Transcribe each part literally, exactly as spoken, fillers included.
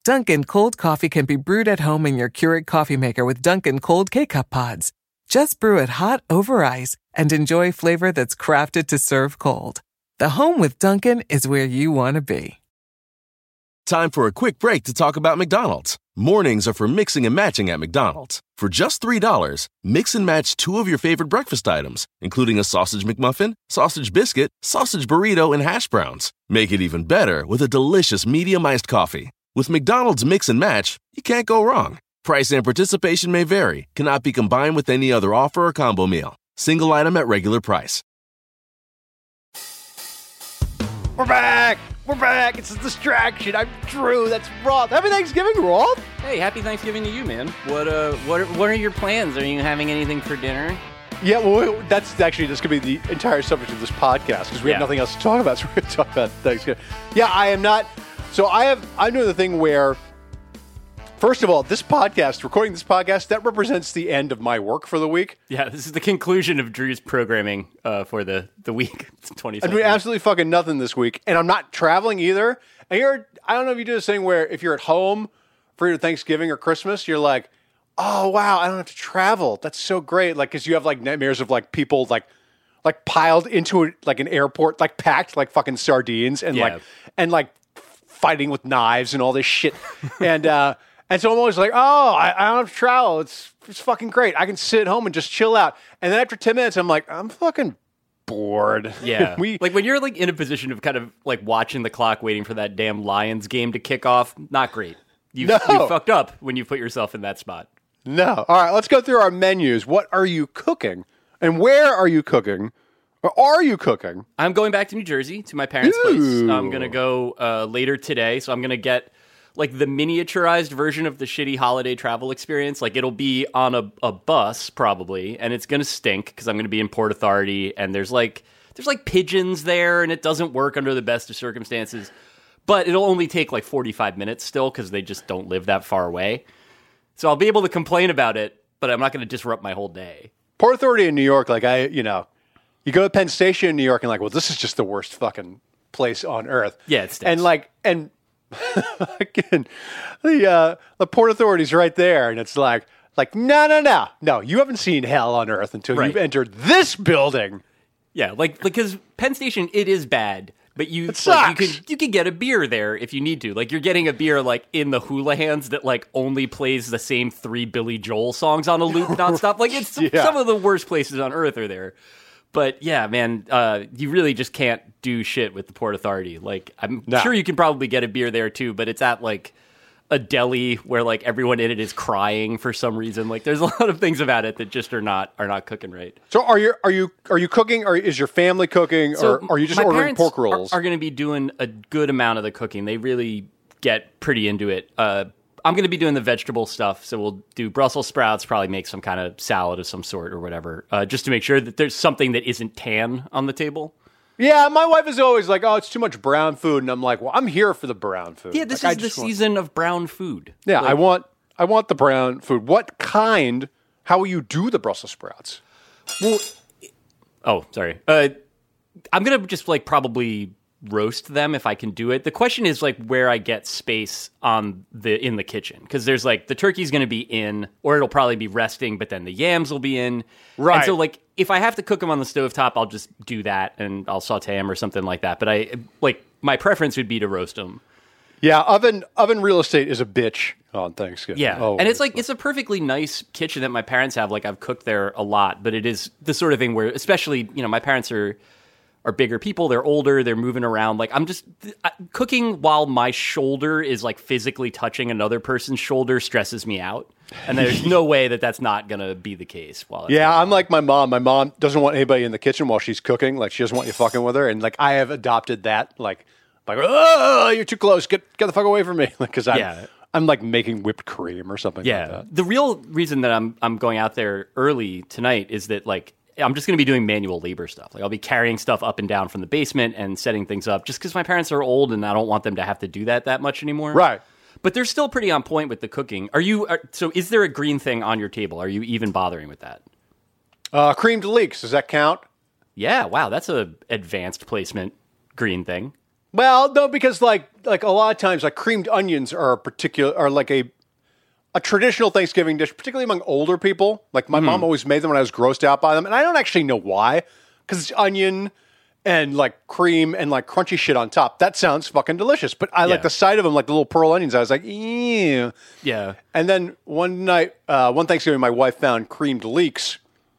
Dunkin' cold coffee can be brewed at home in your Keurig coffee maker with Dunkin' cold K-Cup pods. Just brew it hot over ice and enjoy flavor that's crafted to serve cold. The home with Dunkin' is where you want to be. Time for a quick break to talk about McDonald's. Mornings are for mixing and matching at McDonald's. For just three dollars, mix and match two of your favorite breakfast items, including a sausage McMuffin, sausage biscuit, sausage burrito, and hash browns. Make it even better with a delicious medium iced coffee. With McDonald's Mix and Match, you can't go wrong. Price and participation may vary. Cannot be combined with any other offer or combo meal. Single item at regular price. We're back! We're back! It's a distraction. I'm Drew. That's Roth. Happy Thanksgiving, Roth! Hey, happy Thanksgiving to you, man. What uh, what are, what are your plans? Are you having anything for dinner? Yeah, well, that's actually just going to be the entire subject of this podcast because we Yeah. have nothing else to talk about, so we're going to talk about Thanksgiving. Yeah, I am not... So I have... I'm doing the thing where... First of all, this podcast, recording this podcast, that represents the end of my work for the week. Yeah, this is the conclusion of Drew's programming uh, for the, the week. twenty I'm doing absolutely fucking nothing this week, and I'm not traveling either. And you're, I don't know if you do this thing where if you're at home for your Thanksgiving or Christmas, you're like, oh, wow, I don't have to travel. That's so great. Like, because you have, like, nightmares of, like, people, like, like piled into, a, like, an airport, like, packed like fucking sardines and, Yeah. like, and, like, fighting with knives and all this shit. and, uh, And so I'm always like, oh, I, I don't have to travel. It's it's fucking great. I can sit at home and just chill out. And then after ten minutes, I'm like, I'm fucking bored. Yeah. we like when you're like in a position of kind of like watching the clock, waiting for that damn Lions game to kick off, not great. You No. you fucked up when you put yourself in that spot. No. All right, let's go through our menus. What are you cooking? And where are you cooking? Or are you cooking? I'm going back to New Jersey to my parents' Ooh. place. I'm gonna go uh, later today, so I'm gonna get like the miniaturized version of the shitty holiday travel experience. Like it'll be on a, a bus probably, and it's gonna stink because I'm gonna be in Port Authority, and there's like there's like pigeons there, and it doesn't work under the best of circumstances. But it'll only take like forty-five minutes still because they just don't live that far away. So I'll be able to complain about it, but I'm not gonna disrupt my whole day. Port Authority in New York, like I, you know, you go to Penn Station in New York and like, well, this is just the worst fucking place on earth. Yeah, it stinks. And like, and again, the uh, the Port Authority's right there, and it's like, like, no, no, no, no, you haven't seen hell on earth until Right. you've entered this building. Yeah, like because Penn Station, it is bad, but you It like, sucks. you could you could get a beer there if you need to. Like you're getting a beer like in the Hula Hands that like only plays the same three Billy Joel songs on a loop nonstop. Like it's Yeah. some of the worst places on earth are there. But yeah, man, uh, you really just can't do shit with the Port Authority. Like I'm No. sure you can probably get a beer there too, but it's at like a deli where like everyone in it is crying for some reason. Like there's a lot of things about it that just are not are not cooking right. So are you are you are you cooking, or is your family cooking, or are you just my ordering parents pork rolls? Are, are going to be doing a good amount of the cooking. They really get pretty into it. Uh, I'm going to be doing the vegetable stuff, so we'll do Brussels sprouts, probably make some kind of salad of some sort or whatever, uh, just to make sure that there's something that isn't tan on the table. Yeah, my wife is always like, oh, it's too much brown food, and I'm like, well, I'm here for the brown food. Yeah, this Like, I is the just want- season of brown food. Yeah, Like, I want I want the brown food. What kind? How will you do the Brussels sprouts? Well, oh, sorry. Uh, I'm gonna just like probably roast them if I can do it. The question is like where I get space on the in the kitchen, because there's like the turkey's gonna be in, or it'll probably be resting, but then the yams will be in. Right. And so like if I have to cook them on the stovetop, I'll just do that and I'll saute them or something like that. But I like my preference would be to roast them. Yeah, oven oven real estate is a bitch on Thanksgiving. Yeah, Oh, and it's like it's a perfectly nice kitchen that my parents have. Like I've cooked there a lot, but it is the sort of thing where, especially, you know, my parents are are bigger people. They're older. They're moving around. Like I'm just I, cooking while my shoulder is like physically touching another person's shoulder stresses me out, and there's no way that that's not gonna be the case. While it's yeah, I'm like my mom. My mom doesn't want anybody in the kitchen while she's cooking. Like she doesn't want you fucking with her, and like I have adopted that. Like, like oh, you're too close. Get get the fuck away from me. Like because I'm Yeah. I'm like making whipped cream or something. Yeah. like that. The real reason that I'm I'm going out there early tonight is that like I'm just going to be doing manual labor stuff. Like I'll be carrying stuff up and down from the basement and setting things up just because my parents are old and I don't want them to have to do that that much anymore. Right. But they're still pretty on point with the cooking. Are you are, so is there a green thing on your table? Are you even bothering with that? Uh, creamed leeks. Does that count? Yeah, wow, that's a advanced placement green thing. Well, no, because like like a lot of times, like creamed onions are a particular are like a a traditional Thanksgiving dish, particularly among older people. Like my mm. mom always made them when I was grossed out by them, and I don't actually know why, because it's onion and like cream and like crunchy shit on top. That sounds fucking delicious, but I yeah. like the sight of them, like the little pearl onions. I was like, ew. Yeah. And then one night, uh, one Thanksgiving, my wife found creamed leeks,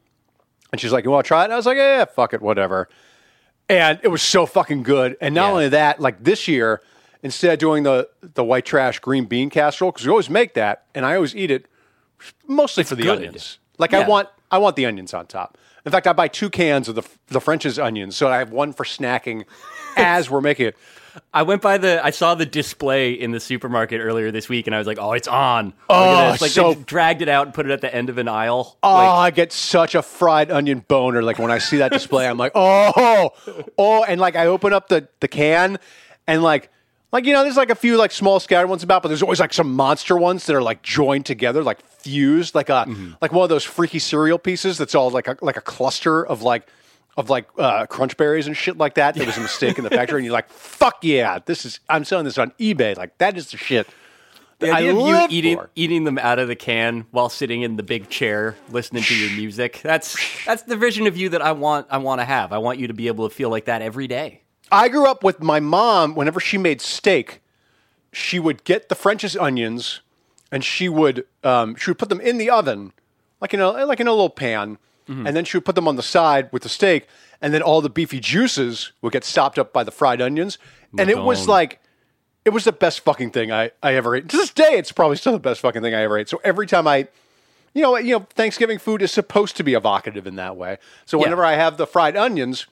and she's like, "You want to try it?" And I was like, "Yeah, fuck it, whatever." And it was so fucking good. And not yeah. only that, like this year, instead of doing the, the white trash green bean casserole, because we always make that, and I always eat it mostly it's for the good. onions. Like yeah. I want I want the onions on top. In fact, I buy two cans of the the French's onions, so I have one for snacking as we're making it. I went by the, I saw the display in the supermarket earlier this week, and I was like, oh, it's on. Oh, like so they dragged it out and put it at the end of an aisle. Oh, like, I get such a fried onion boner. Like when I see that display, I'm like, oh, oh, and like I open up the, the can, and like, like you know, there's like a few like small scattered ones about, but there's always like some monster ones that are like joined together, like fused, like a mm-hmm. like one of those freaky cereal pieces that's all like a, like a cluster of like. Of like uh, crunch berries and shit like that. There was a mistake in the factory, and you're like, "Fuck yeah, this is." I'm selling this on eBay. Like that is the shit. The I idea of you live eating for. eating them out of the can while sitting in the big chair listening to your music. That's that's the vision of you that I want. I want to have. I want you to be able to feel like that every day. I grew up with my mom. Whenever she made steak, she would get the French's onions, and she would um, she would put them in the oven, like in a like in a little pan. Mm-hmm. And then she would put them on the side with the steak, and then all the beefy juices would get stopped up by the fried onions. And Madone. it was like, it was the best fucking thing I, I ever ate. To this day, it's probably still the best fucking thing I ever ate. So every time I, you know, you know, Thanksgiving food is supposed to be evocative in that way. So whenever yeah. I have the fried onions,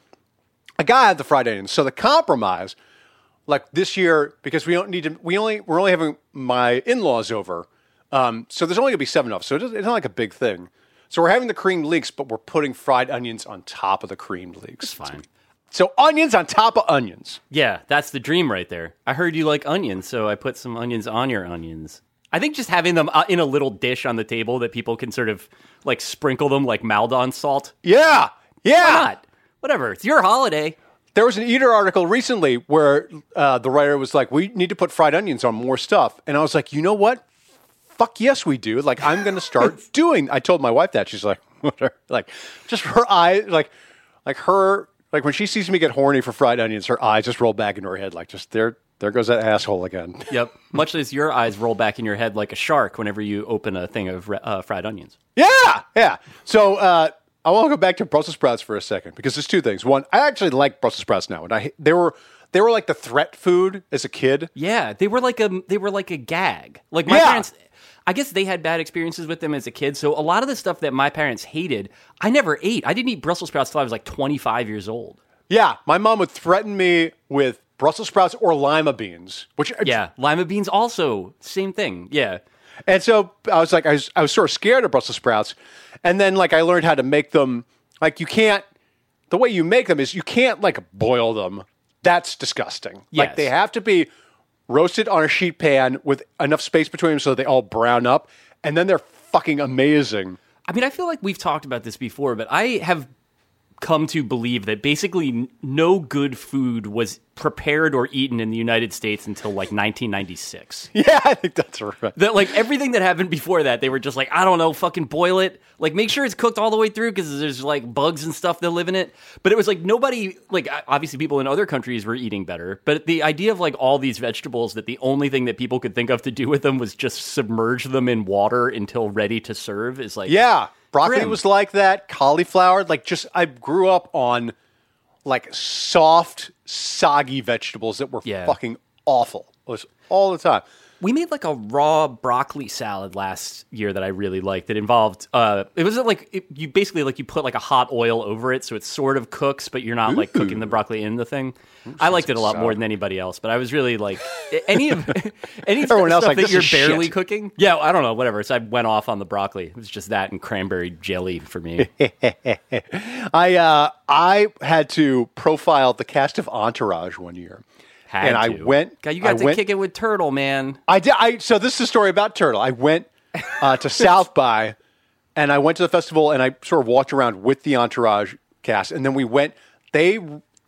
I gotta have the fried onions. So the compromise, like this year, because we don't need to, we only, we're only having my in-laws over. Um, so there's only gonna be seven of us. So it's not like a big thing. So we're having the creamed leeks, but we're putting fried onions on top of the creamed leeks. That's fine. So onions on top of onions. Yeah, that's the dream right there. I heard you like onions, so I put some onions on your onions. I think just having them in a little dish on the table that people can sort of like sprinkle them like Maldon salt. Yeah, yeah. Why not? Whatever. It's your holiday. There was an Eater article recently where uh, the writer was like, we need to put fried onions on more stuff. And I was like, you know what? Fuck yes, we do. Like, I'm going to start doing. I told my wife that. She's like, whatever. Like, just her eye, like, like her, like when she sees me get horny for fried onions, her eyes just roll back into her head. Like, just there, there goes that asshole again. Yep. Much as your eyes roll back in your head like a shark whenever you open a thing of uh, fried onions. Yeah, yeah. So uh, I want to go back to Brussels sprouts for a second because there's two things. One, I actually like Brussels sprouts now, and I they were. They were like the threat food as a kid. Yeah, they were like a they were like a gag. Like my yeah. parents, I guess they had bad experiences with them as a kid. So a lot of the stuff that my parents hated, I never ate. I didn't eat Brussels sprouts till I was like twenty-five years old. Yeah, my mom would threaten me with Brussels sprouts or lima beans. Which yeah, lima beans also same thing. Yeah, and so I was like, I was I was sort of scared of Brussels sprouts, and then like I learned how to make them. Like you can't. The way you make them is you can't like boil them. That's disgusting. Yes. Like they have to be roasted on a sheet pan with enough space between them so they all brown up, and then they're fucking amazing. I mean, I feel like we've talked about this before, but I have come to believe that basically no good food was prepared or eaten in the United States until like nineteen ninety-six. Yeah, I think that's right. That like everything that happened before that, they were just like, I don't know, fucking boil it. Like make sure it's cooked all the way through because there's like bugs and stuff that live in it. But it was like nobody, like obviously people in other countries were eating better. But the idea of like all these vegetables that the only thing that people could think of to do with them was just submerge them in water until ready to serve is like... Yeah. Broccoli grim. was like that. Cauliflower, like just, I grew up on like soft, soggy vegetables that were Yeah. fucking awful. It was all the time. We made like a raw broccoli salad last year that I really liked. That involved, uh, it was like, it, you basically like you put like a hot oil over it so it sort of cooks, but you're not like cooking the broccoli in the thing. I liked it a lot more than anybody else, but I was really like, any of, any Everyone else stuff like, that "This you're is barely shit." cooking. Yeah, I don't know, whatever. So I went off on the broccoli. It was just that and cranberry jelly for me. I uh, I had to profile the cast of Entourage one year. Had and I to. went. God, you got I to went, kick it with Turtle, man. I did. I so this is a story about Turtle. I went uh, to South by, and I went to the festival, and I sort of walked around with the Entourage cast, and then we went. They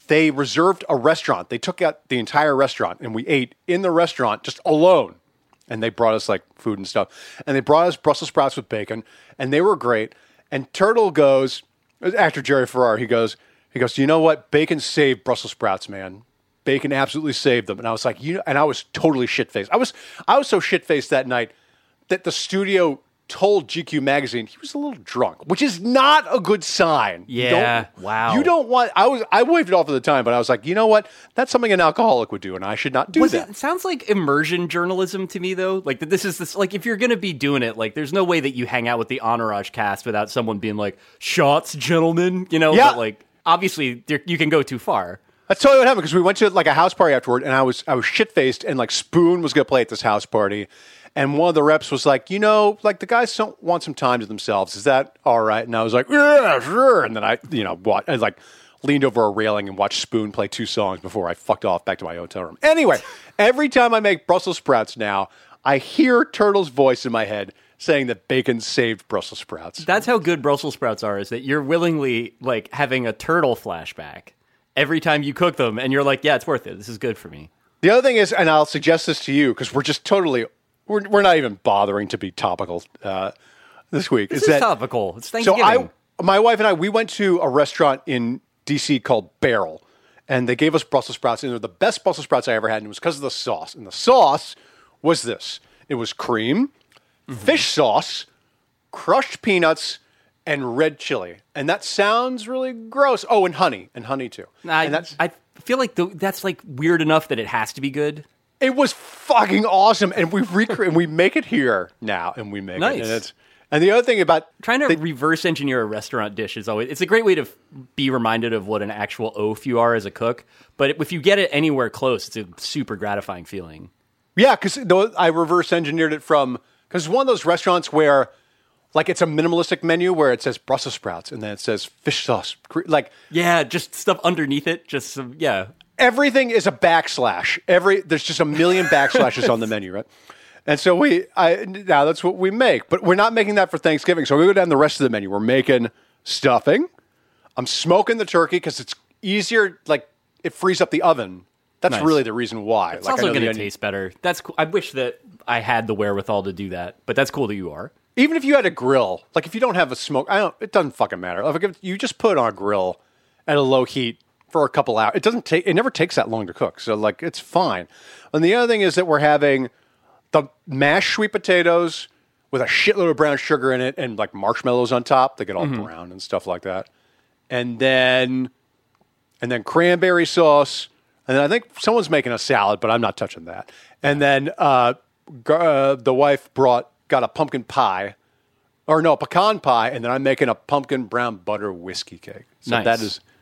they reserved a restaurant. They took out the entire restaurant, and we ate in the restaurant just alone. And they brought us like food and stuff. And they brought us Brussels sprouts with bacon, and they were great. And Turtle goes, actor Jerry Ferrara, he goes, he goes, you know what? Bacon saved Brussels sprouts, man. Bacon absolutely saved them. And I was like, you know, and I was totally shit-faced. I was, I was so shit-faced that night that the studio told G Q magazine he was a little drunk, which is not a good sign. Yeah. You wow. You don't want, I was, I waved it off at the time, but I was like, you know what? That's something an alcoholic would do, and I should not do Was that. It, it sounds like immersion journalism to me, though. Like, that this is this, like, if you're going to be doing it, like, there's no way that you hang out with the Entourage cast without someone being like, shots, gentlemen, you know? Yeah. But, like, obviously, there, you can go too far. That's totally what happened, because we went to like a house party afterward, and I was I was shit faced, and like Spoon was going to play at this house party, and one of the reps was like, you know, like the guys don't want some time to themselves. Is that all right? And I was like, yeah, sure. And then I, you know, what I like leaned over a railing and watched Spoon play two songs before I fucked off back to my hotel room. Anyway, every time I make Brussels sprouts now, I hear Turtle's voice in my head saying that bacon saved Brussels sprouts. That's how good Brussels sprouts are, is that you're willingly like having a turtle flashback every time you cook them, and you're like, yeah, it's worth it. This is good for me. The other thing is, and I'll suggest this to you because we're just totally, we're we're not even bothering to be topical uh, this week. This is is that, topical. It's Thanksgiving. So I, my wife and I, we went to a restaurant in D C called Barrel, and they gave us Brussels sprouts, and they're the best Brussels sprouts I ever had, and it was because of the sauce. And the sauce was this. It was cream, mm-hmm. fish sauce, crushed peanuts, and red chili. And that sounds really gross. Oh, and honey. And honey, too. I, and that's, I feel like the, that's like weird enough that it has to be good. It was fucking awesome. And we recre- and we make it here now. And we make nice. it. And, it's, and the other thing about... Trying to they, reverse engineer a restaurant dish is always... It's a great way to f- be reminded of what an actual oaf you are as a cook. But if you get it anywhere close, it's a super gratifying feeling. Yeah, because I reverse engineered it from... Because it's one of those restaurants where... Like, it's a minimalistic menu where it says Brussels sprouts, and then it says fish sauce. Like, yeah, just stuff underneath it. Just some, yeah. Everything is a backslash. Every There's just a million backslashes on the menu, right? And so we, I now that's what we make. But we're not making that for Thanksgiving. So we go down the rest of the menu. We're making stuffing. I'm smoking the turkey because it's easier, like, it frees up the oven. That's nice. Really the reason why. It's like, also going to taste better. That's cool. I wish that I had the wherewithal to do that, but that's cool that you are. Even if you had a grill, like if you don't have a smoke, I don't. It doesn't fucking matter. Like if you just put it on a grill at a low heat for a couple hours, it doesn't take. It never takes that long to cook, so like it's fine. And the other thing is that we're having the mashed sweet potatoes with a shitload of brown sugar in it and like marshmallows on top. They get all mm-hmm. brown and stuff like that. And then, and then cranberry sauce. And then I think someone's making a salad, but I'm not touching that. And then uh, uh, the wife brought. Got a pumpkin pie, or no, a pecan pie, and then I'm making a pumpkin brown butter whiskey cake. So nice. that is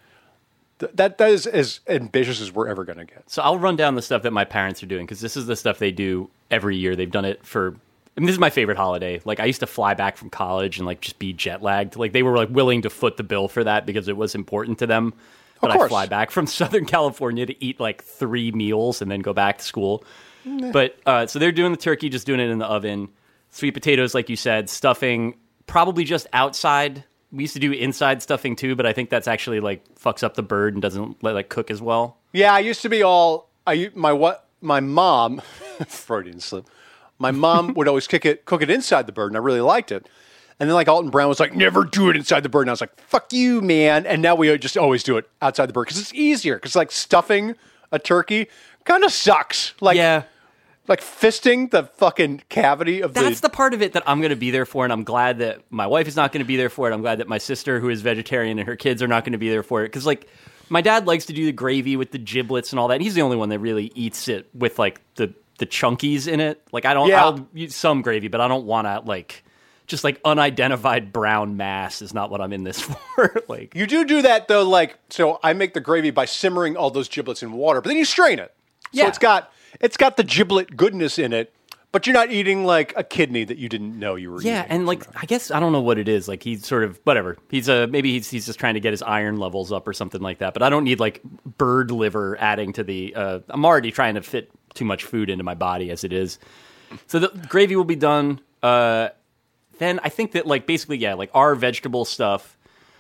that that is as ambitious as we're ever going to get. So I'll run down the stuff that my parents are doing because this is the stuff they do every year. They've done it for. I mean, this is my favorite holiday. Like I used to fly back from college and like just be jet lagged. Like they were like willing to foot the bill for that because it was important to them. But I fly back from Southern California to eat like three meals and then go back to school. Nah. But uh, so they're doing the turkey, just doing it in the oven. Sweet potatoes, like you said, stuffing, probably just outside. We used to do inside stuffing too, but I think that's actually like fucks up the bird and doesn't let like cook as well. Yeah, I used to be all I my what my mom Freudian slip. My mom would always kick it, cook it inside the bird, and I really liked it. And then like Alton Brown was like, never do it inside the bird, and I was like, fuck you, man. And now we just always do it outside the bird because it's easier. Because like stuffing a turkey kind of sucks. Like yeah. Like fisting the fucking cavity of That's the... the... That's the part of it that I'm going to be there for, and I'm glad that my wife is not going to be there for it. I'm glad that my sister, who is vegetarian, and her kids are not going to be there for it. Because, like, my dad likes to do the gravy with the giblets and all that. He's the only one that really eats it with, like, the, the chunkies in it. Like, I don't... Yeah. I'll use some gravy, but I don't want to, like... Just, like, unidentified brown mass is not what I'm in this for. Like You do do that, though, like... So I make the gravy by simmering all those giblets in water, but then you strain it. So yeah. it's got... It's got the giblet goodness in it, but you're not eating like a kidney that you didn't know you were yeah, eating. Yeah, and like I guess I don't know what it is. Like he's sort of whatever. He's a maybe he's he's just trying to get his iron levels up or something like that. But I don't need like bird liver adding to the. Uh, I'm already trying to fit too much food into my body as it is. So the gravy will be done. Uh, then I think that like basically yeah, like our vegetable stuff.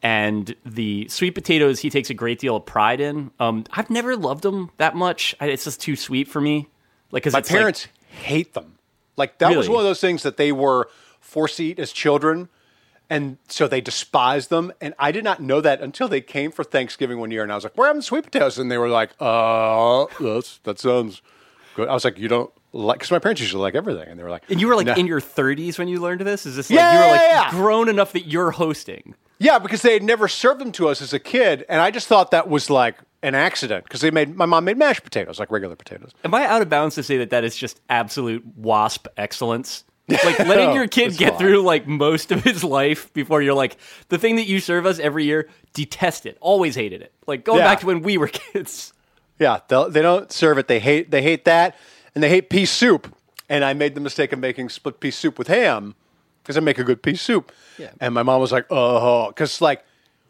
and the sweet potatoes he takes a great deal of pride in. Um, I've never loved them that much. I, it's just too sweet for me. Like, cause My it's parents like, hate them. Like, that was Really? one of those things that they were forced to eat as children, and so they despised them. And I did not know that until they came for Thanksgiving one year, and I was like, "We're having sweet potatoes," and they were like, "Uh, that's, that sounds good." I was like, "You don't like?" Because my parents usually like everything, and they were like, and you were like "Nah." in your thirties when you learned this? Is this like Yeah, you were like yeah, yeah. grown enough that you're hosting? Yeah, because they had never served them to us as a kid, and I just thought that was like an accident because they made my mom made mashed potatoes like regular potatoes. Am I out of bounds to say that that is just absolute WASP excellence? Like letting your kid It's get fine. through like most of his life before you're like, the thing that you serve us every year, detest it, always hated it. Like going Yeah. back to when we were kids. Yeah, they'll- they don't serve it. They hate they hate that, and they hate pea soup. And I made the mistake of making split pea soup with ham because I make a good pea soup. Yeah. And my mom was like, "Oh," because like,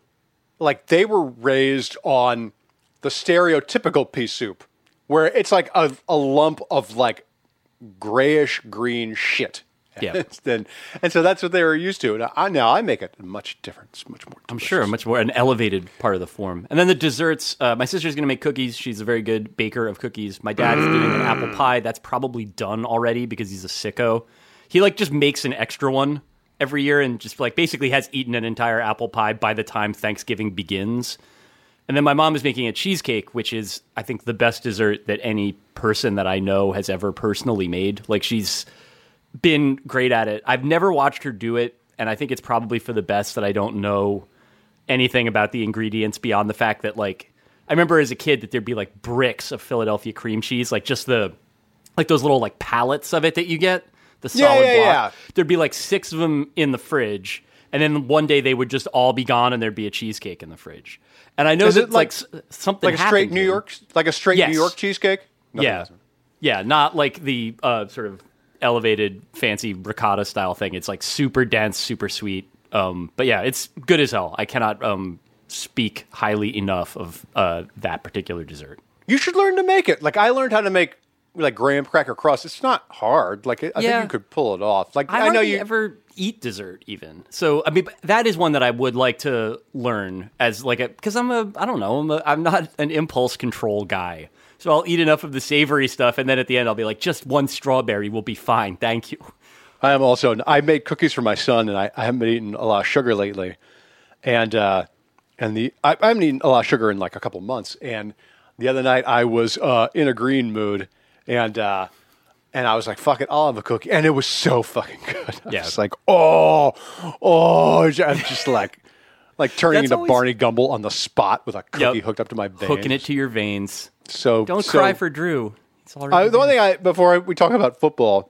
like they were raised on the stereotypical pea soup, where it's like a, a lump of like grayish green shit. Yeah. and, and so that's what they were used to. Now I, now I make it much different. It's much more I'm delicious. sure, much more an elevated part of the form. And then the desserts. Uh, my sister's going to make cookies. She's a very good baker of cookies. My dad is doing an apple pie. That's probably done already because he's a sicko. He like just makes an extra one every year and just like basically has eaten an entire apple pie by the time Thanksgiving begins. And then my mom is making a cheesecake, which is, I think, the best dessert that any person that I know has ever personally made. Like, she's been great at it. I've never watched her do it, and I think it's probably for the best that I don't know anything about the ingredients beyond the fact that, like, I remember as a kid that there'd be, like, bricks of Philadelphia cream cheese, like, just the, like, those little, like, pallets of it that you get, the Yeah, solid yeah, block. yeah. There'd be, like, six of them in the fridge, and then one day they would just all be gone, and there'd be a cheesecake in the fridge. And I know Is that, it like- like, s- something Like a straight happened New to- York, like a straight Yes. New York cheesecake. Nothing Yeah, else. yeah, not like the uh, sort of elevated, fancy ricotta style thing. It's like super dense, super sweet. Um, but yeah, it's good as hell. I cannot um, speak highly enough of uh, that particular dessert. You should learn to make it. Like I learned how to make like graham cracker crust. It's not hard. Like I Yeah. think you could pull it off. Like I, I, know hardly you. ever eat dessert even. So I mean, that is one that I would like to learn as like a because I'm a I don't know I'm a, I'm not an impulse control guy. So I'll eat enough of the savory stuff, and then at the end I'll be like, just one strawberry will be fine, thank you. I am also. I made cookies for my son, and I, I haven't been eating a lot of sugar lately. And uh, and the I, I haven't eaten a lot of sugar in like a couple months. And the other night I was uh, in a green mood, and uh, and I was like, "Fuck it, I'll have a cookie." And it was so fucking good. I Yeah. was like, "Oh, oh!" I'm just like. Like turning That's into always- Barney Gumble on the spot with a cookie Yep. hooked up to my veins. Hooking it to your veins. So Don't so- cry for Drew. It's already Uh, the one there. thing I before we talk about football,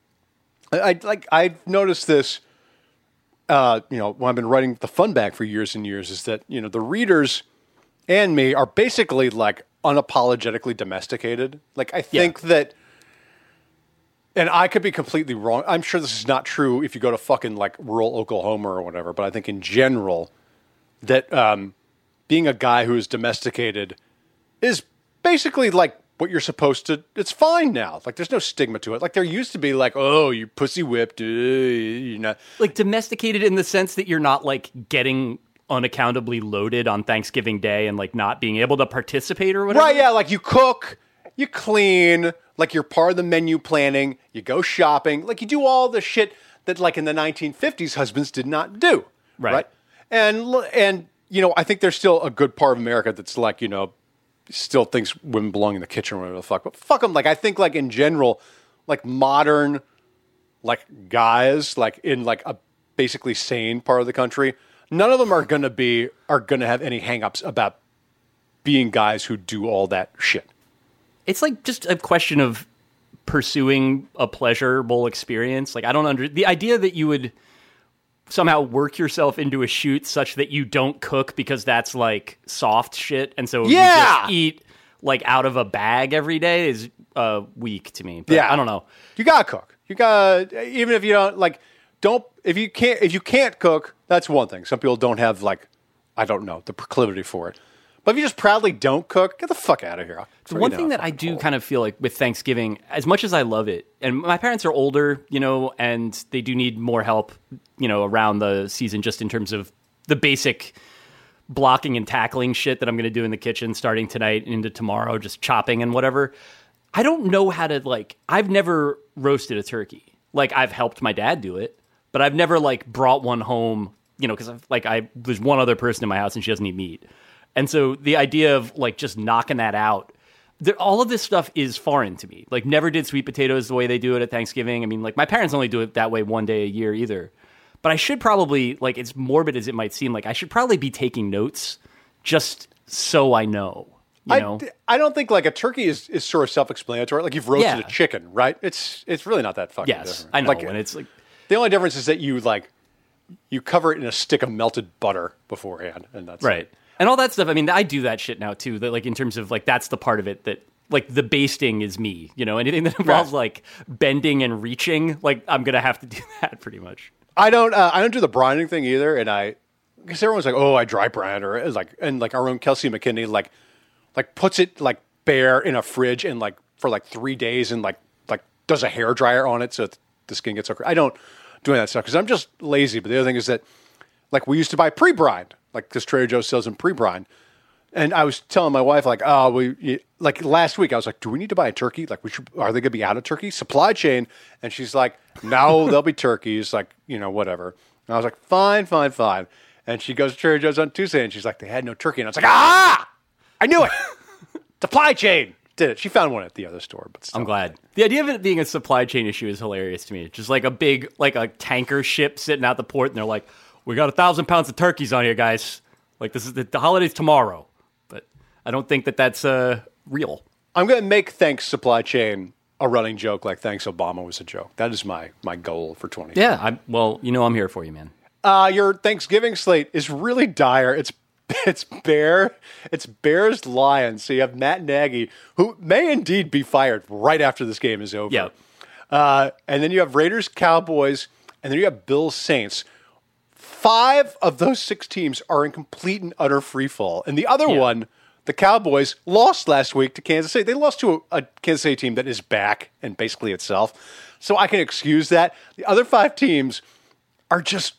I, I like I've noticed this. Uh, you know, when I've been writing the Fun Bag for years and years, is that you know the readers and me are basically like unapologetically domesticated. Like I think that, and I could be completely wrong. I'm sure this is not true if you go to fucking like rural Oklahoma or whatever. But I think in general that um, being a guy who is domesticated is basically like what you're supposed to. It's fine now. Like there's no stigma to it. Like there used to be like, oh, you pussy whipped, uh, you know. Like domesticated in the sense that you're not like getting unaccountably loaded on Thanksgiving Day and like not being able to participate or whatever. Right? Yeah. Like you cook, you clean. Like you're part of the menu planning. You go shopping. Like you do all the shit that like in the nineteen fifties husbands did not do. Right. Right. And l- and you know I think there's still a good part of America that's like you know. Still thinks women belong in the kitchen or whatever the fuck. But fuck them. Like, I think, like, in general, like, modern, like, guys, like, in, like, a basically sane part of the country, none of them are going to be, are going to have any hang-ups about being guys who do all that shit. It's like just a question of pursuing a pleasurable experience. Like I don't under the idea that you would somehow work yourself into a shoot such that you don't cook because that's like soft shit, and so you Yeah! just eat like out of a bag every day is uh, weak to me. But Yeah. I don't know. You gotta cook. You gotta, even if you don't, like, don't, if you can't, if you can't cook, that's one thing. Some people don't have, like, I don't know, the proclivity for it. But if you just proudly don't cook, get the fuck out of here. The one thing that I do kind of feel like with Thanksgiving, as much as I love it, and my parents are older, you know, and they do need more help, you know, around the season, just in terms of the basic blocking and tackling shit that I'm going to do in the kitchen starting tonight into tomorrow, just chopping and whatever. I don't know how to, like, I've never roasted a turkey. Like, I've helped my dad do it, but I've never, like, brought one home, you know, because, like, I there's one other person in my house and she doesn't eat meat. And so the idea of, like, just knocking that out, there, all of this stuff is foreign to me. Like, never did sweet potatoes the way they do it at Thanksgiving. I mean, like, my parents only do it that way one day a year either. But I should probably, like, as morbid as it might seem, like, I should probably be taking notes just so I know. You know? I, I don't think like a turkey is, is sort of self-explanatory. Like you've roasted Yeah. a chicken, right? It's it's really not that fucking Yes, different. I know. Like, and it's like, the only difference is that you like you cover it in a stick of melted butter beforehand, and that's right. it. And all that stuff, I mean, I do that shit now too. That, like, in terms of, like, that's the part of it that, like, the basting is me. You know, anything that involves, Right. like, bending and reaching, like, I'm going to have to do that pretty much. I don't uh, I don't do the brining thing either, and I because everyone's like, oh, I dry brine or like and like our own Kelsey McKinney like like puts it like bare in a fridge and like for like three days and like like does a hair dryer on it so the skin gets okay. I don't do any of that stuff because I'm just lazy. But the other thing is that like we used to buy pre-brined, like this Trader Joe's sells them pre-brined. And I was telling my wife, like, oh, we like last week, I was like, do we need to buy a turkey? Like, we should, are they going to be out of turkey? Supply chain. And she's like, no, there'll be turkeys, like, you know, whatever. And I was like, fine, fine, fine. And she goes to Trader Joe's on Tuesday, and she's like, they had no turkey. And I was like, ah, I knew it. Supply chain did it. She found one at the other store, but still. I'm glad. The idea of it being a supply chain issue is hilarious to me. Just like a big, like a tanker ship sitting out the port, and they're like, we got a thousand pounds of turkeys on here, guys. Like, this is the, the holiday's tomorrow. I don't think that that's uh, real. I'm going to make thanks supply chain a running joke like thanks Obama was a joke. That is my my goal for twenty twenty. Yeah, I'm, well, you know I'm here for you, man. Uh, your Thanksgiving slate is really dire. It's it's Bear, it's Bears Lions. So you have Matt Nagy, who may indeed be fired right after this game is over. Yeah. Uh, and then you have Raiders Cowboys, and then you have Bills Saints. Five of those six teams are in complete and utter free fall, and the other Yeah. one, the Cowboys, lost last week to Kansas City. They lost to a, a Kansas City team that is back and basically itself. So I can excuse that. The other five teams are just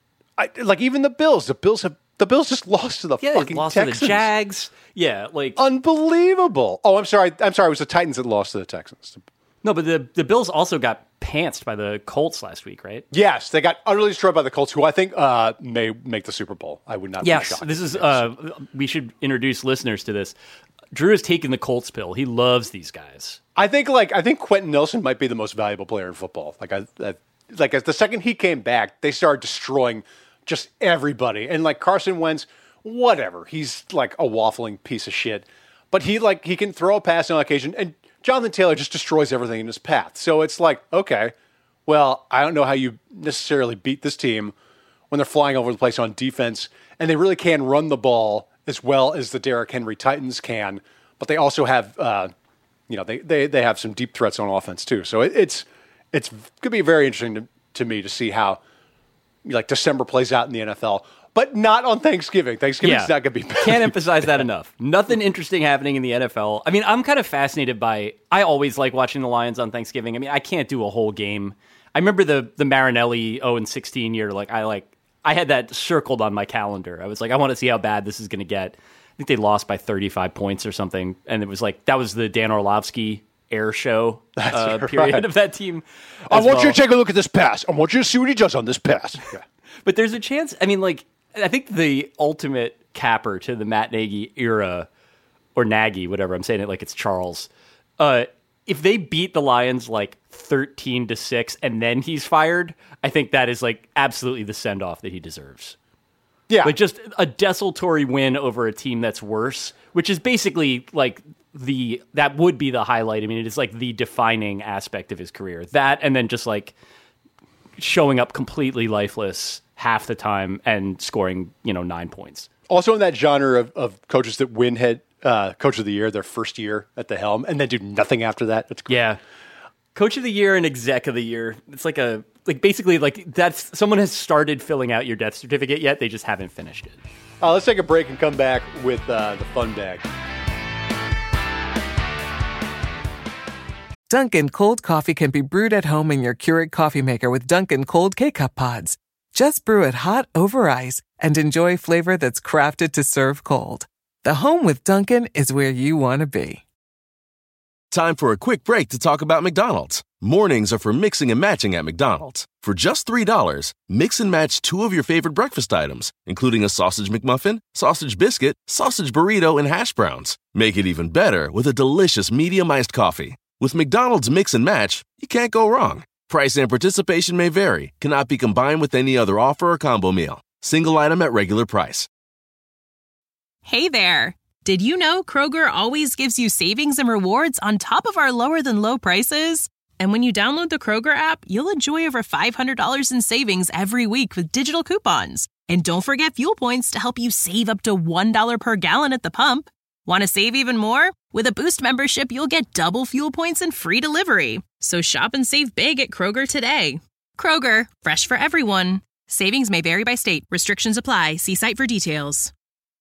I, like even the Bills. The Bills have the Bills just lost to the Yeah, they fucking lost Texans. to the Jags. Yeah, like Unbelievable. Oh, I'm sorry. I'm sorry. It was the Titans that lost to the Texans. no, but the the Bills also got pantsed by the Colts last week, right? Yes, they got utterly destroyed by the Colts, who I think uh, may make the Super Bowl. I would not be Yes, shocked. this is. Uh, we should introduce listeners to this. Drew has taken the Colts pill. He loves these guys. I think like I think Quentin Nelson might be the most valuable player in football. Like I, I like as the second he came back, they started destroying just everybody. And like Carson Wentz, whatever. He's like a waffling piece of shit. But he like he can throw a pass on occasion, and Jonathan Taylor just destroys everything in his path. So it's like, okay, well, I don't know how you necessarily beat this team when they're flying over the place on defense, and they really can run the ball as well as the Derrick Henry Titans can, but they also have, uh, you know, they, they they have some deep threats on offense too. So it, it's it's could be very interesting to, to me to see how like December plays out in the N F L. But not on Thanksgiving. Thanksgiving's Yeah. not going to be bad. Can't emphasize that enough. Nothing interesting happening in the N F L. I mean, I'm kind of fascinated by. I always like watching the Lions on Thanksgiving. I mean, I can't do a whole game. I remember the the Marinelli oh and sixteen year. Like I like I had that circled on my calendar. I was like, I want to see how bad this is going to get. I think they lost by thirty-five points or something, and it was like that was the Dan Orlovsky air show uh, period right. of that team. I as want well. you to take a look at this pass. I want you to see what he does on this pass. Yeah. But there's a chance. I mean, like, I think the ultimate capper to the Matt Nagy era, or Nagy, whatever, I'm saying it like it's Charles. Uh, if they beat the Lions like thirteen to six and then he's fired, I think that is like absolutely the send off that he deserves. Yeah. Like just a desultory win over a team that's worse, which is basically like the that would be the highlight. I mean, it is like the defining aspect of his career. That and then just like showing up completely lifeless half the time and scoring, you know, nine points. Also in that genre of, of coaches that win head uh, coach of the year their first year at the helm and then do nothing after that. That's great. Yeah. Coach of the year and exec of the year. It's like a, like basically like that's, someone has started filling out your death certificate yet. They just haven't finished it. Uh, let's take a break and come back with uh, the fun bag. Dunkin' cold coffee can be brewed at home in your Keurig coffee maker with Dunkin' cold K-Cup pods. Just brew it hot over ice and enjoy flavor that's crafted to serve cold. The home with Dunkin' is where you want to be. Time for a quick break to talk about McDonald's. Mornings are for mixing and matching at McDonald's. For just three dollars, mix and match two of your favorite breakfast items, including a sausage McMuffin, sausage biscuit, sausage burrito, and hash browns. Make it even better with a delicious medium iced coffee. With McDonald's Mix and Match, you can't go wrong. Price and participation may vary. Cannot be combined with any other offer or combo meal. Single item at regular price. Hey there! Did you know Kroger always gives you savings and rewards on top of our lower-than-low prices? And when you download the Kroger app, you'll enjoy over five hundred dollars in savings every week with digital coupons. And don't forget fuel points to help you save up to one dollar per gallon at the pump. Want to save even more? With a Boost membership, you'll get double fuel points and free delivery. So shop and save big at Kroger today. Kroger, fresh for everyone. Savings may vary by state. Restrictions apply. See site for details.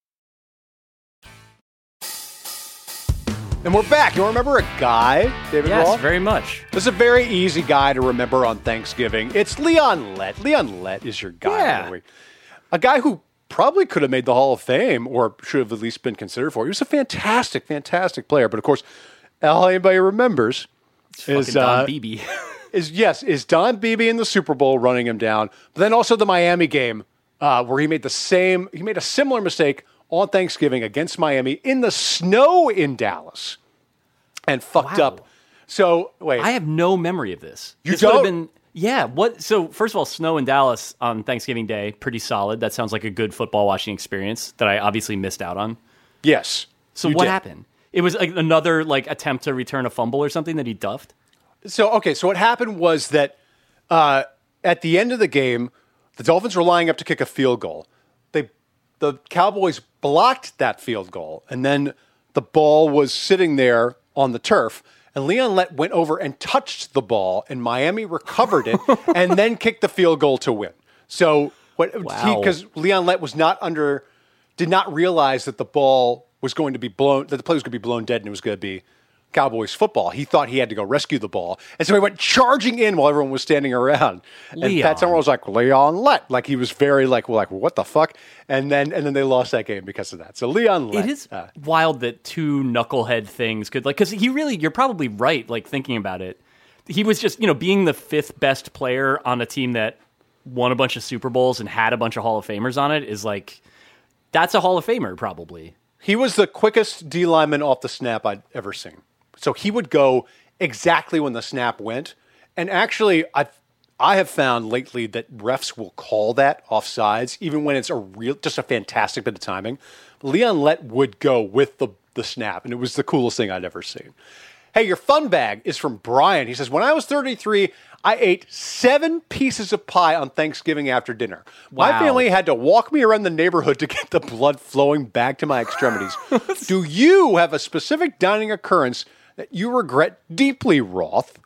And we're back. You remember a guy, David Yes, Roth? very much. This is a very easy guy to remember on Thanksgiving. It's Leon Lett. Leon Lett is your guy Yeah. of the week. A guy who probably could have made the Hall of Fame or should have at least been considered for it. He was a fantastic, fantastic player. But of course, all anybody remembers is, Fucking Don uh, Beebe. is, yes, is Don Beebe in the Super Bowl running him down. But then also the Miami game uh, where he made the same, he made a similar mistake on Thanksgiving against Miami in the snow in Dallas and fucked Wow. up. So, wait. I have no memory of this. You this would have don't? been yeah. What? So first of all, snow in Dallas on Thanksgiving Day, pretty solid. That sounds like a good football watching experience that I obviously missed out on. Yes. So you what did. happened? It was like another like attempt to return a fumble or something that he duffed. So, okay, so what happened was that uh, at the end of the game, the Dolphins were lining up to kick a field goal. They, the Cowboys blocked that field goal, and then the ball was sitting there on the turf, and Leon Lett went over and touched the ball, and Miami recovered it, and then kicked the field goal to win. So, what Wow. because Leon Lett was not under, did not realize that the ball was going to be blown, that the play was going to be blown dead, and it was going to be Cowboys football. He thought he had to go rescue the ball. And so he went charging in while everyone was standing around. And Leon. Pat Summerall was like, Leon Lett. Like he was very like, well, like, what the fuck? And then and then they lost that game because of that. So Leon Lett. It is uh, wild that two knucklehead things could like because he really you're probably right like thinking about it. He was just you know being the fifth best player on a team that won a bunch of Super Bowls and had a bunch of Hall of Famers on it is like that's a Hall of Famer probably. he was the quickest D lineman off the snap I'd ever seen. So he would go exactly when the snap went. And actually, I've I have found lately that refs will call that offsides, even when it's a real, just a fantastic bit of timing. Leon Lett would go with the, the snap, and it was the coolest thing I'd ever seen. Hey, your fun bag is from Brian. He says, when I was thirty-three, I ate seven pieces of pie on Thanksgiving after dinner. My Wow. family had to walk me around the neighborhood to get the blood flowing back to my extremities. Do you have a specific dining occurrence that you regret deeply, Roth?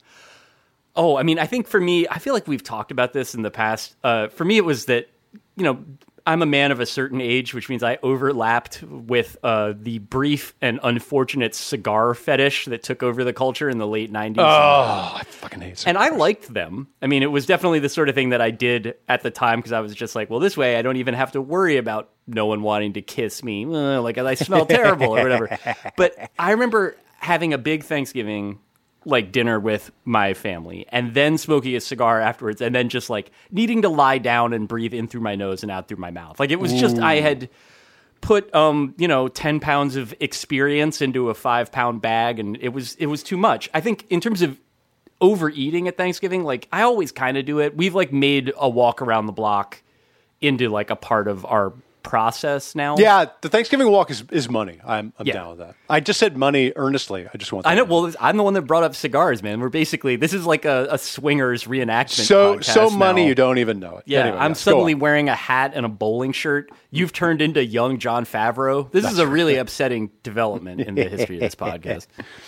Oh, I mean, I think for me, I feel like we've talked about this in the past. Uh, for me, it was that, you know, I'm a man of a certain age, which means I overlapped with uh, the brief and unfortunate cigar fetish that took over the culture in the late nineties. Oh, I fucking hate And cigars. I liked them. I mean, it was definitely the sort of thing that I did at the time because I was just like, well, this way I don't even have to worry about no one wanting to kiss me, uh, like I smell terrible or whatever. But I remember having a big Thanksgiving like dinner with my family and then smoking a cigar afterwards and then just like needing to lie down and breathe in through my nose and out through my mouth. Like it was just, I had put, um, you know, ten pounds of experience into a five pound bag and it was, it was too much. I think in terms of overeating at Thanksgiving, like I always kind of do it. We've like made a walk around the block into like a part of our process now. Yeah, the Thanksgiving walk is, is money. I'm, I'm Yeah. down with that. I just said money earnestly. I just want that I know. to know. Well, I'm the one that brought up cigars, man. We're basically this is like a, a swingers reenactment. So, podcast so money now. you don't even know it. Yeah, Anyway, I'm yes, go suddenly on. wearing a hat and a bowling shirt. You've turned into young John Favreau. This is a really upsetting development in the history of this podcast.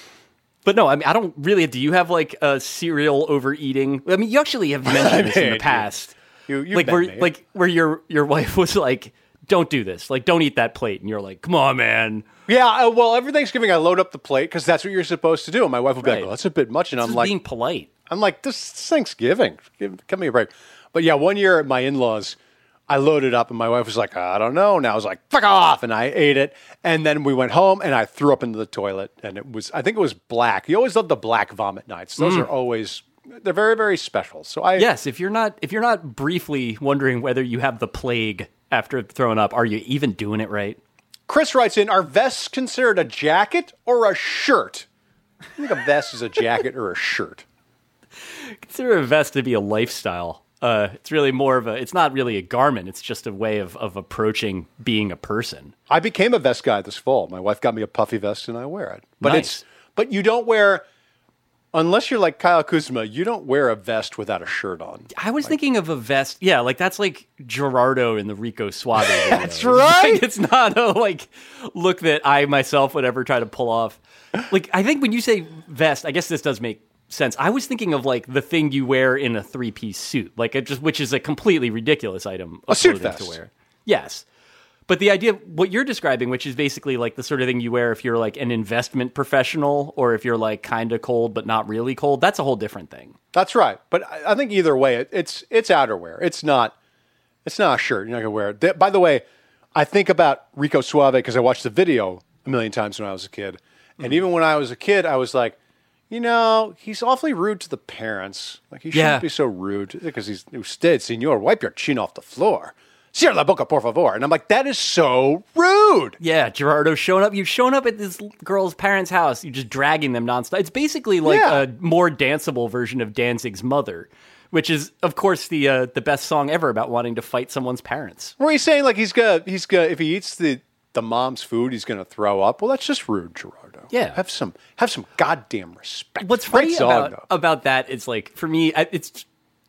But no, I mean, I don't really. Do you have like a serial overeating? I mean, you actually have mentioned this in mean, the past. You, you like bet where, me. like where your your wife was like, don't do this. Like, don't eat that plate. And you're like, come on, man. Yeah, uh, well, every Thanksgiving I load up the plate because that's what you're supposed to do. And my wife will be Right. like, well, that's a bit much. And This I'm is like, being polite. I'm like, this is Thanksgiving. Give, give me a break. But yeah, one year at my in-laws, I loaded up and my wife was like, I don't know. And I was like, fuck off. And I ate it. And then we went home and I threw up into the toilet. And it was, I think it was black. You always love the black vomit nights. Those are always, they're very, very special. So I, Yes, if you're not if you're not briefly wondering whether you have the plague after throwing up, are you even doing it right? Chris writes in, are vests considered a jacket or a shirt? I think a vest is a jacket or a shirt. Consider a vest to be a lifestyle. Uh, it's really more of a. It's not really a garment. It's just a way of, of approaching being a person. I became a vest guy this fall. My wife got me a puffy vest and I wear it. But Nice. it's but you don't wear unless you're like Kyle Kuzma, you don't wear a vest without a shirt on. I was thinking of a vest. Yeah, like that's like Gerardo in the Rico Suave video. That's right. Like, it's not a like look that I myself would ever try to pull off. Like I think when you say vest, I guess this does make sense. I was thinking of like the thing you wear in a three-piece suit, like it just which is a completely ridiculous item of A suit clothing vest. to wear. Yes. But the idea, what you're describing, which is basically like the sort of thing you wear if you're like an investment professional or if you're like kind of cold but not really cold, that's a whole different thing. That's right. But I, I think either way, it, it's it's outerwear. It's not it's not a shirt. You're not gonna wear it. Th- By the way, I think about Rico Suave because I watched the video a million times when I was a kid, and Mm-hmm. even when I was a kid, I was like, you know, he's awfully rude to the parents. Like he shouldn't Yeah. be so rude because he's usted, señor, wipe your chin off the floor. Cierra la boca, por favor. And I'm like, that is so rude. Yeah, Gerardo showing up. You've shown up at this girl's parents' house. You're just dragging them nonstop. It's basically like Yeah. a more danceable version of Danzig's Mother, which is, of course, the uh, the best song ever about wanting to fight someone's parents. Where he's saying like he's gonna he's gonna if he eats the the mom's food, he's gonna throw up. Well, that's just rude, Gerardo. Yeah. have some have some goddamn respect. What's Great funny song, about, though. about that is like, for me, I- it's...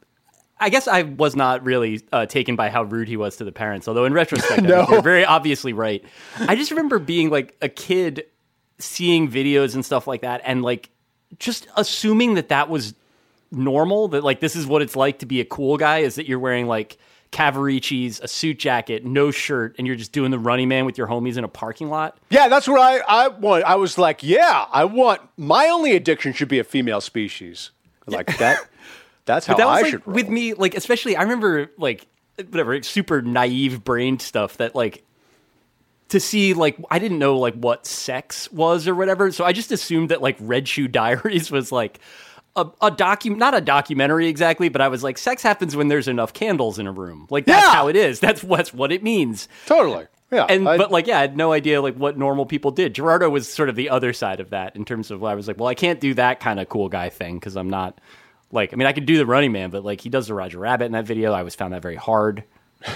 I guess I was not really uh, taken by how rude he was to the parents, although in retrospect, I No. think you're very obviously right. I just remember being like a kid seeing videos and stuff like that and like just assuming that that was normal, that like this is what it's like to be a cool guy, is that you're wearing like Cavariccis, a suit jacket, no shirt, and you're just doing the running man with your homies in a parking lot. Yeah, that's what I I want. I was like, yeah, I want my only addiction should be a female species. Like that. That's how But that was I like should roll. with me, like especially I remember like whatever super naive brained stuff that like to see like I didn't know like what sex was or whatever, so I just assumed that like Red Shoe Diaries was like a, a docu not a documentary exactly, but I was like, sex happens when there's enough candles in a room, like that's Yeah. how it is. That's what's what it means. Totally. Yeah. And I- but like yeah, I had no idea like what normal people did. Gerardo was sort of the other side of that in terms of I was like, well, I can't do that kind of cool guy thing because I'm not. Like, I mean, I could do the Running Man, but like he does the Roger Rabbit in that video. I always found that very hard.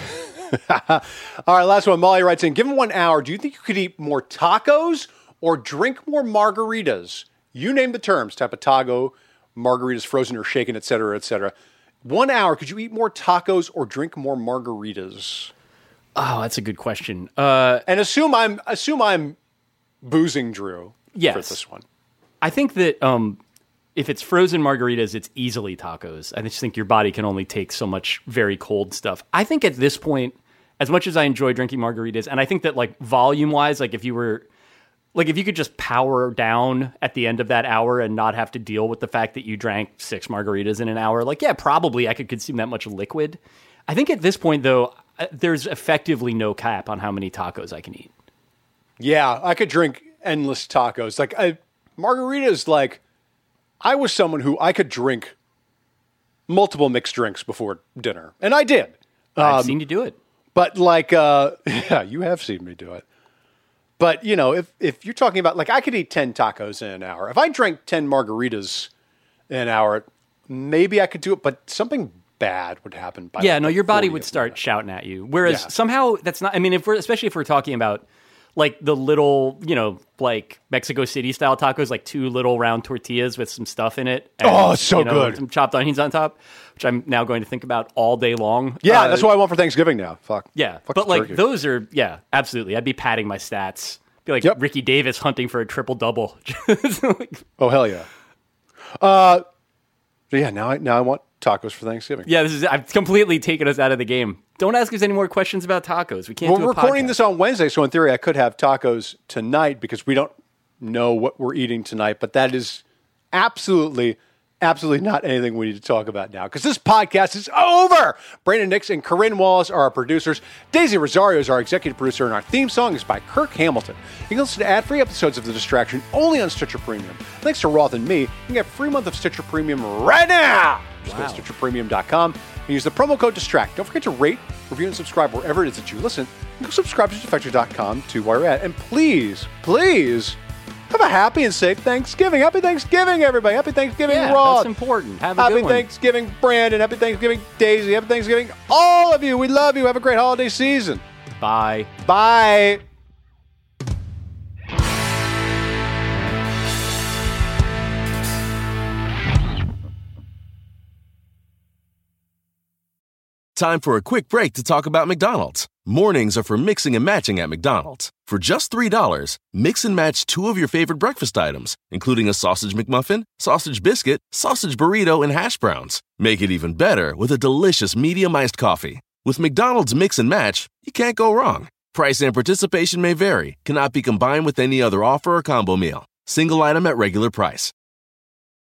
All right, last one. Molly writes in, given one hour, do you think you could eat more tacos or drink more margaritas? You name the terms, type of taco, margaritas, frozen or shaken, et cetera, et cetera. One hour, could you eat more tacos or drink more margaritas? Oh, that's a good question. Uh, And assume I'm assume I'm boozing Drew Yes. for this one. I think that um, if it's frozen margaritas, it's easily tacos. I just think your body can only take so much very cold stuff. I think at this point, as much as I enjoy drinking margaritas, and I think that like volume wise, like if you were, like if you could just power down at the end of that hour and not have to deal with the fact that you drank six margaritas in an hour, like yeah, probably I could consume that much liquid. I think at this point though, uh, there's effectively no cap on how many tacos I can eat. Yeah, I could drink endless tacos. Like I, margaritas, like I was someone who I could drink multiple mixed drinks before dinner, and I did. I've seen you do it. But like, uh, yeah, you have seen me do it. But you know, if if you're talking about like, I could eat ten tacos in an hour. If I drank ten margaritas in an hour, maybe I could do it. But something bad would happen. By Yeah, like no, the your body fortieth would start minute. shouting at you. Whereas Yeah. somehow that's not. I mean, if we're especially if we're talking about like the little, you know, like Mexico City style tacos, like two little round tortillas with some stuff in it. And, Oh, it's so you know, good. Some chopped onions on top, which I'm now going to think about all day long. Yeah, Uh, that's what I want for Thanksgiving now. Fuck. Yeah, Fuck but the like turkey. those are yeah, absolutely. I'd be padding my stats. Be like Yep. Ricky Davis hunting for a triple double. Oh hell yeah. Uh, so yeah. Now I now I want tacos for Thanksgiving. Yeah, this is I've completely taken us out of the game. Don't ask us any more questions about tacos. We can't We're do a recording podcast. this on Wednesday, so in theory, I could have tacos tonight because we don't know what we're eating tonight. But that is absolutely, absolutely not anything we need to talk about now because this podcast is over. Brandon Nix and Corinne Wallace are our producers. Daisy Rosario is our executive producer, and our theme song is by Kirk Hamilton. You can listen to ad-free episodes of The Distraction only on Stitcher Premium. Thanks to Roth and me, you can get a free month of Stitcher Premium right now. Just go to stitcher premium dot com and use the promo code DISTRACT. Don't forget to rate, review, and subscribe wherever it is that you listen. And go subscribe to defector dot com too while you're at it. And please, please, have a happy and safe Thanksgiving. Happy Thanksgiving, everybody. Happy Thanksgiving, Yeah, Roth. that's important. Have a Happy good one. Thanksgiving, Brandon. Happy Thanksgiving, Daisy. Happy Thanksgiving, all of you. We love you. Have a great holiday season. Bye. Bye. Time for a quick break to talk about McDonald's. Mornings are for mixing and matching at McDonald's. For just three dollars, mix and match two of your favorite breakfast items, including a sausage McMuffin, sausage biscuit, sausage burrito, and hash browns. Make it even better with a delicious medium iced coffee. With McDonald's Mix and Match, you can't go wrong. Price and participation may vary, cannot be combined with any other offer or combo meal. Single item at regular price.